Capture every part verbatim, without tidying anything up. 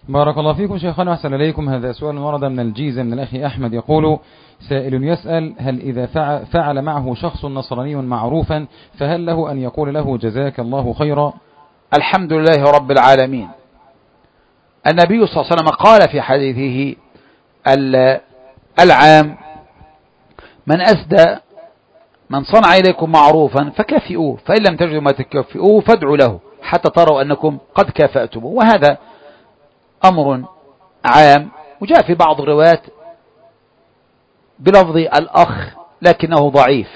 بارك الله فيكم شيخنا وأحسن إليكم. هذا سؤال ورد من الجيزة من الأخ أحمد، يقول: سائل يسأل: هل إذا فعل معه شخص نصراني معروفا فهل له أن يقول له جزاك الله خيرا؟ الحمد لله رب العالمين. النبي صلى الله عليه وسلم قال في حديثه العام: من أسدى من صنع إليكم معروفا فكافئوه، فإن لم تجدوا ما تكافئوه فادعوا له حتى تروا أنكم قد كافأتموه. وهذا أمر عام، وجاء في بعض الروايات بلفظ الأخ لكنه ضعيف،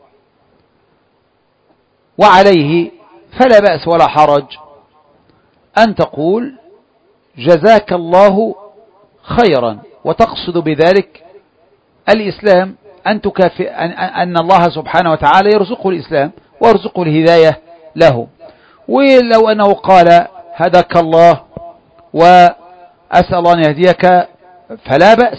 وعليه فلا بأس ولا حرج أن تقول جزاك الله خيرا، وتقصد بذلك الإسلام، أن تكافئ أن الله سبحانه وتعالى يرزقه الإسلام ويرزقه الهداية له. ولو أنه قال هداك الله وأسأل الله أن يهديك فلا بأس،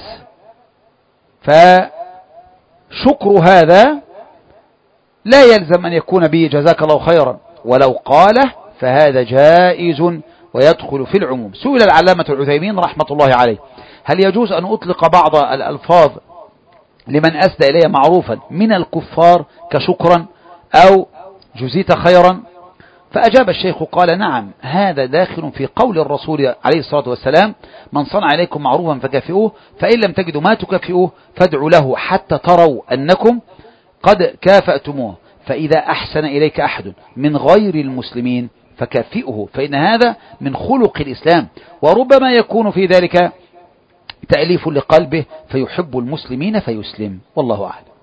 فشكر هذا لا يلزم أن يكون به جزاك الله خيرا، ولو قاله فهذا جائز ويدخل في العموم. سئل العلامة العثيمين رحمة الله عليه: هل يجوز أن أطلق بعض الألفاظ لمن أسدى إليه معروفا من الكفار كشكرا أو جزيت خيرا؟ فأجاب الشيخ قال: نعم، هذا داخل في قول الرسول عليه الصلاة والسلام: من صنع إليكم معروفا فكافئوه، فإن لم تجدوا ما تكافئوه فادعوا له حتى تروا أنكم قد كافأتموه. فإذا أحسن إليك أحد من غير المسلمين فكافئه، فإن هذا من خلق الإسلام، وربما يكون في ذلك تأليف لقلبه فيحب المسلمين فيسلم، والله أعلم.